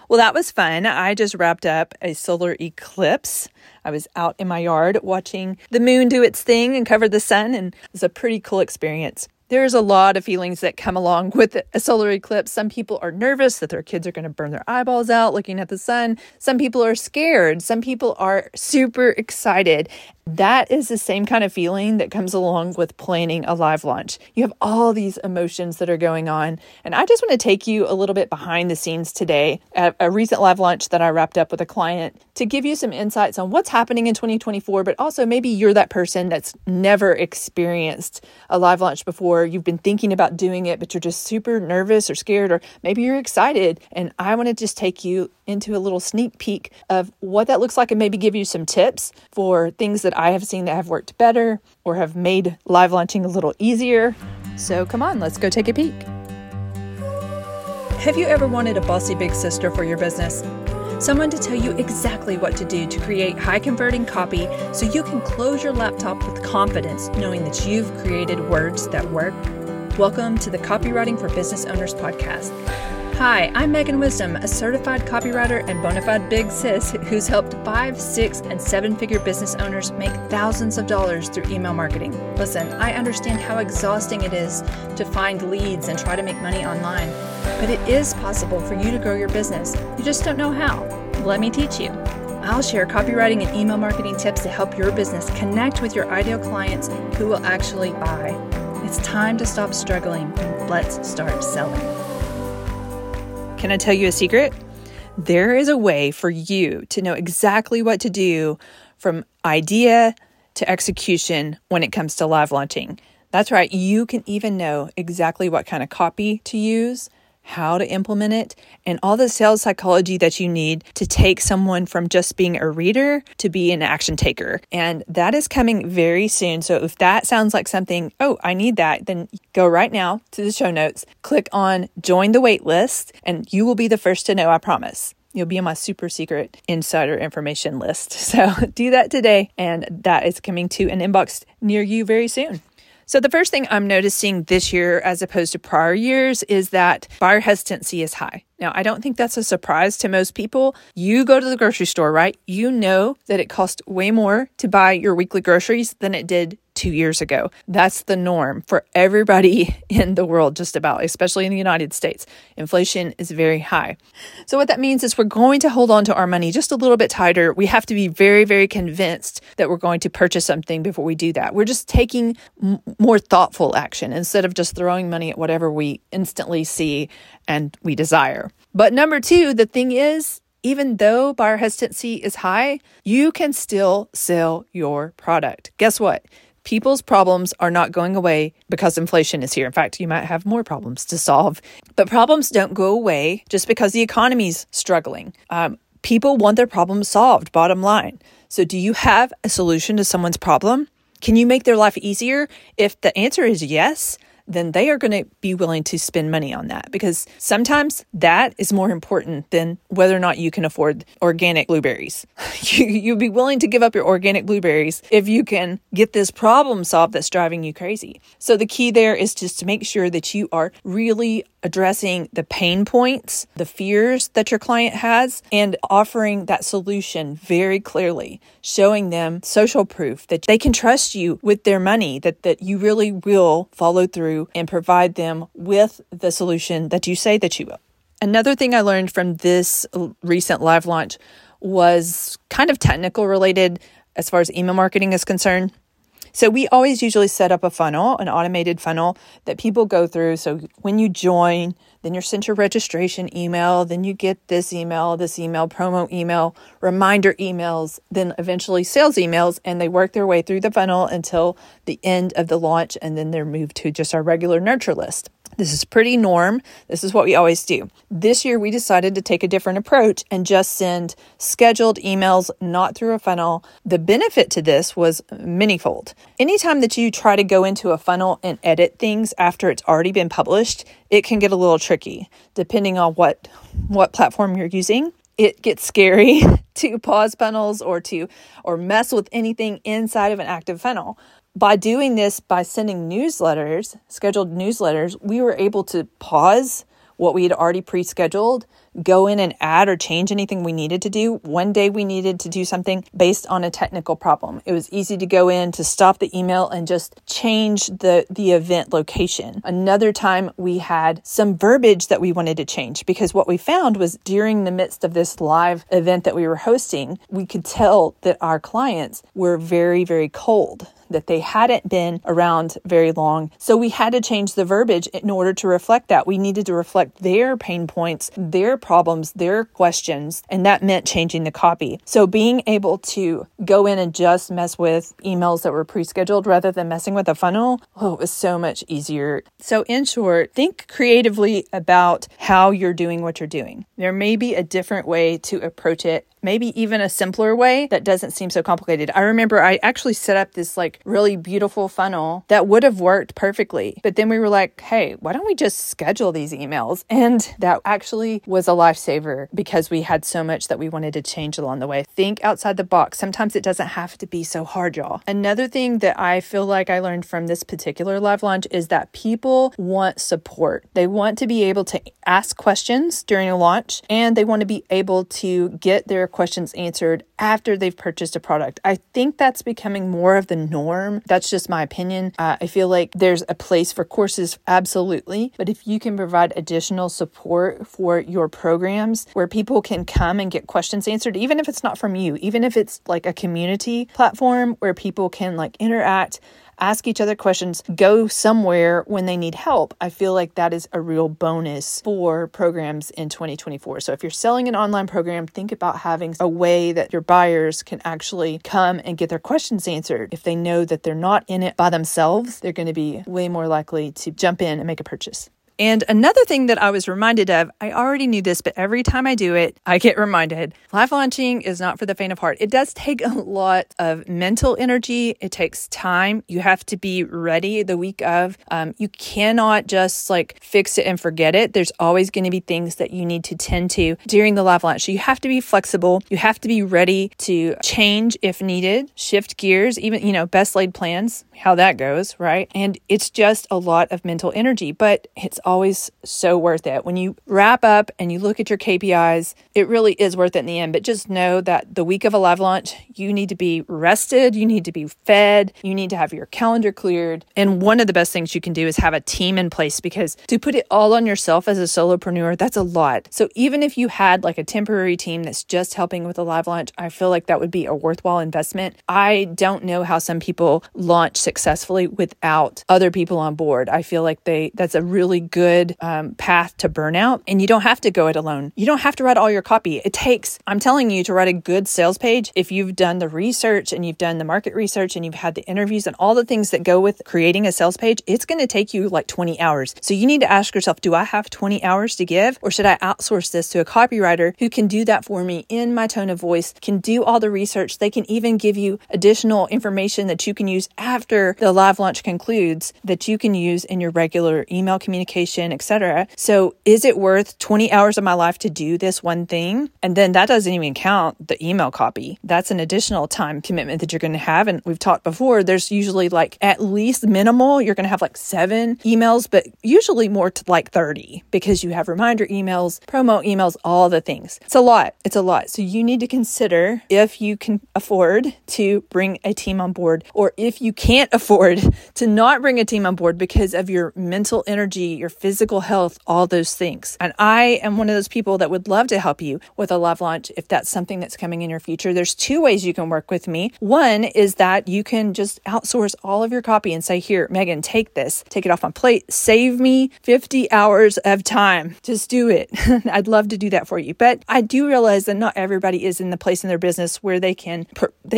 Well, that was fun. I just wrapped up a solar eclipse. I was out in my yard watching the moon do its thing and cover the sun, and it was a pretty cool experience. There's a lot of feelings that come along with a solar eclipse. Some people are nervous that their kids are going to burn their eyeballs out looking at the sun. Some people are scared. Some people are super excited. That is the same kind of feeling that comes along with planning a live launch. You have all these emotions that are going on. And I just want to take you a little bit behind the scenes today at a recent live launch that I wrapped up with a client to give you some insights on what's happening in 2024, but also maybe you're that person that's never experienced a live launch before. You've been thinking about doing it, but you're just super nervous or scared, or maybe you're excited. And I want to just take you into a little sneak peek of what that looks like and maybe give you some tips for things that I have seen that have worked better or have made live launching a little easier. So come on, let's go take a peek. Have you ever wanted a bossy big sister for your business? Someone to tell you exactly what to do to create high converting copy so you can close your laptop with confidence knowing that you've created words that work? Welcome to the Copywriting for Business Owners podcast. Hi, I'm Megan Wisdom, a certified copywriter and bona fide big sis who's helped 5, 6, and 7-figure business owners make thousands of dollars through email marketing. Listen, I understand how exhausting it is to find leads and try to make money online, but it is possible for you to grow your business. You just don't know how. Let me teach you. I'll share copywriting and email marketing tips to help your business connect with your ideal clients who will actually buy. It's time to stop struggling and let's start selling. Can I tell you a secret? There is a way for you to know exactly what to do from idea to execution when it comes to live launching. That's right. You can even know exactly what kind of copy to use, how to implement it, and all the sales psychology that you need to take someone from just being a reader to be an action taker. And that is coming very soon. So if that sounds like something, oh, I need that, then go right now to the show notes, click on join the wait list, and you will be the first to know, I promise. You'll be on my super secret insider information list. So do that today, and that is coming to an inbox near you very soon. So the first thing I'm noticing this year as opposed to prior years is that buyer hesitancy is high. Now, I don't think that's a surprise to most people. You go to the grocery store, right? You know that it costs way more to buy your weekly groceries than it did 2 years ago. That's the norm for everybody in the world, just about, especially in the United States. Inflation is very high. So what that means is we're going to hold on to our money just a little bit tighter. We have to be very, very convinced that we're going to purchase something before we do that. We're just taking more thoughtful action instead of just throwing money at whatever we instantly see and we desire. But number two, the thing is, even though buyer hesitancy is high, you can still sell your product. Guess what? People's problems are not going away because inflation is here. In fact, you might have more problems to solve. But problems don't go away just because the economy's struggling. People want their problems solved, bottom line. So do you have a solution to someone's problem? Can you make their life easier? If the answer is yes, then they are going to be willing to spend money on that, because sometimes that is more important than whether or not you can afford organic blueberries. You'd be willing to give up your organic blueberries if you can get this problem solved that's driving you crazy. So the key there is just to make sure that you are really addressing the pain points, the fears that your client has, and offering that solution very clearly, showing them social proof that they can trust you with their money, that you really will follow through and provide them with the solution that you say that you will. Another thing I learned from this recent live launch was kind of technical related as far as email marketing is concerned. So we always usually set up a funnel, an automated funnel that people go through. So when you join, then you're sent your registration email, then you get this email, promo email, reminder emails, then eventually sales emails, and they work their way through the funnel until the end of the launch, and then they're moved to just our regular nurture list. This is pretty norm. This is what we always do. This year, we decided to take a different approach and just send scheduled emails, not through a funnel. The benefit to this was manyfold. Anytime that you try to go into a funnel and edit things after it's already been published, it can get a little tricky, depending on what platform you're using. It gets scary to pause funnels or mess with anything inside of an active funnel. By doing this, by sending newsletters, scheduled newsletters, we were able to pause what we had already pre-scheduled, go in and add or change anything we needed to do. One day we needed to do something based on a technical problem. It was easy to go in to stop the email and just change the event location. Another time we had some verbiage that we wanted to change, because what we found was during the midst of this live event that we were hosting, we could tell that our clients were very, very cold, that they hadn't been around very long. So we had to change the verbiage in order to reflect that. We needed to reflect their pain points, their problems, their questions, and that meant changing the copy. So being able to go in and just mess with emails that were pre-scheduled rather than messing with a funnel, it was so much easier. So in short, think creatively about how you're doing what you're doing. There may be a different way to approach it, maybe even a simpler way that doesn't seem so complicated. I remember I actually set up this really beautiful funnel that would have worked perfectly. But then we were like, hey, why don't we just schedule these emails? And that actually was a lifesaver because we had so much that we wanted to change along the way. Think outside the box. Sometimes it doesn't have to be so hard, y'all. Another thing that I feel like I learned from this particular live launch is that people want support. They want to be able to ask questions during a launch, and they want to be able to get their questions answered after they've purchased a product. I think that's becoming more of the norm. That's just my opinion. I feel like there's a place for courses, absolutely. But if you can provide additional support for your programs where people can come and get questions answered, even if it's not from you, even if it's like a community platform where people can interact, ask each other questions, go somewhere when they need help, I feel like that is a real bonus for programs in 2024. So if you're selling an online program, think about having a way that your buyers can actually come and get their questions answered. If they know that they're not in it by themselves, they're going to be way more likely to jump in and make a purchase. And another thing that I was reminded of, I already knew this, but every time I do it, I get reminded, live launching is not for the faint of heart. It does take a lot of mental energy. It takes time. You have to be ready the week of. You cannot just fix it and forget it. There's always going to be things that you need to tend to during the live launch. So you have to be flexible. You have to be ready to change if needed, shift gears, even, best laid plans, how that goes, right? And it's just a lot of mental energy, but it's always so worth it. When you wrap up and you look at your KPIs, it really is worth it in the end. But just know that the week of a live launch, you need to be rested, you need to be fed, you need to have your calendar cleared. And one of the best things you can do is have a team in place, because to put it all on yourself as a solopreneur, that's a lot. So even if you had a temporary team that's just helping with a live launch, I feel like that would be a worthwhile investment. I don't know how some people launch successfully without other people on board. I feel like that's a really good path to burnout, and you don't have to go it alone. You don't have to write all your copy. It takes, I'm telling you, to write a good sales page, if you've done the research and you've done the market research and you've had the interviews and all the things that go with creating a sales page, it's going to take you 20 hours. So you need to ask yourself, do I have 20 hours to give, or should I outsource this to a copywriter who can do that for me in my tone of voice, can do all the research? They can even give you additional information that you can use after the live launch concludes, that you can use in your regular email communication, etc. So is it worth 20 hours of my life to do this one thing? And then that doesn't even count the email copy. That's an additional time commitment that you're going to have. And we've talked before, there's usually at least minimal, you're going to have 7 emails, but usually more to 30, because you have reminder emails, promo emails, all the things. It's a lot. So you need to consider if you can afford to bring a team on board, or if you can't afford to not bring a team on board because of your mental energy, your physical health, all those things. And I am one of those people that would love to help you with a live launch if that's something that's coming in your future. There's 2 ways you can work with me. One is that you can just outsource all of your copy and say, here, Megan, take this, take it off my plate, save me 50 hours of time. Just do it. I'd love to do that for you. But I do realize that not everybody is in the place in their business where they can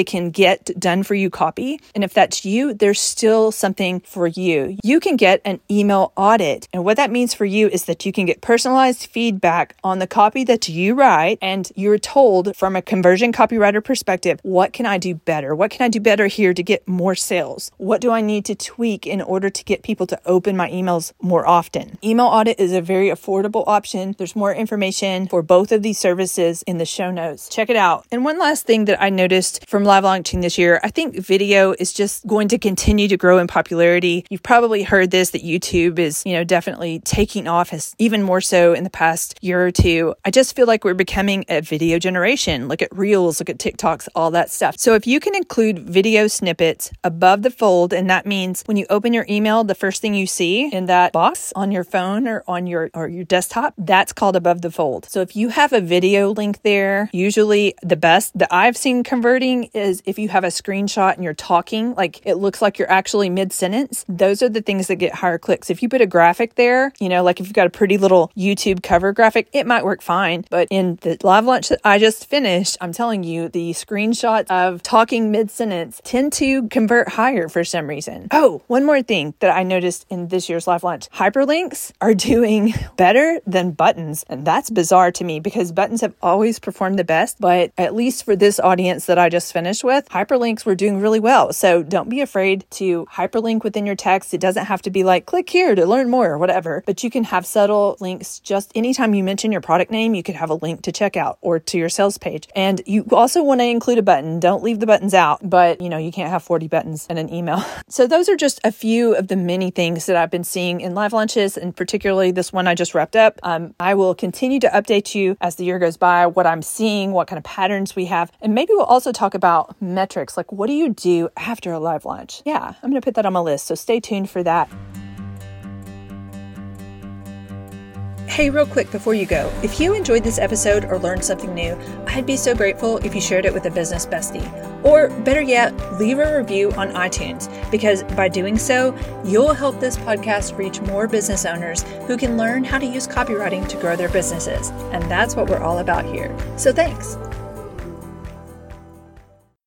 get done for you copy. And if that's you, there's still something for you. You can get an email audit. And what that means for you is that you can get personalized feedback on the copy that you write, and you're told from a conversion copywriter perspective, what can I do better? What can I do better here to get more sales? What do I need to tweak in order to get people to open my emails more often? Email audit is a very affordable option. There's more information for both of these services in the show notes. Check it out. And one last thing that I noticed from live launching this year, I think video is just going to continue to grow in popularity. You've probably heard this, that YouTube is, definitely definitely taking off, as even more so in the past year or two. I just feel like we're becoming a video generation. Look at Reels, look at TikToks, all that stuff. So if you can include video snippets above the fold, and that means when you open your email, the first thing you see in that box on your phone or on your desktop, that's called above the fold. So if you have a video link there, usually the best that I've seen converting is if you have a screenshot and you're talking, like it looks like you're actually mid-sentence. Those are the things that get higher clicks. If you put a graphic there, like if you've got a pretty little YouTube cover graphic, it might work fine. But in the live launch that I just finished, I'm telling you, the screenshots of talking mid-sentence tend to convert higher for some reason. Oh, one more thing that I noticed in this year's live launch, hyperlinks are doing better than buttons. And that's bizarre to me because buttons have always performed the best, but at least for this audience that I just finished with, hyperlinks were doing really well. So don't be afraid to hyperlink within your text. It doesn't have to be like, click here to learn more or whatever, but you can have subtle links. Just anytime you mention your product name, you could have a link to checkout or to your sales page. And you also want to include a button. Don't leave the buttons out, but you can't have 40 buttons in an email. So those are just a few of the many things that I've been seeing in live launches, and particularly this one I just wrapped up. I will continue to update you as the year goes by, what I'm seeing, what kind of patterns we have, and maybe we'll also talk about metrics, like what do you do after a live launch? Yeah, I'm going to put that on my list, so stay tuned for that. Hey, real quick before you go, if you enjoyed this episode or learned something new, I'd be so grateful if you shared it with a business bestie. Or better yet, leave a review on iTunes, because by doing so, you'll help this podcast reach more business owners who can learn how to use copywriting to grow their businesses. And that's what we're all about here. So thanks.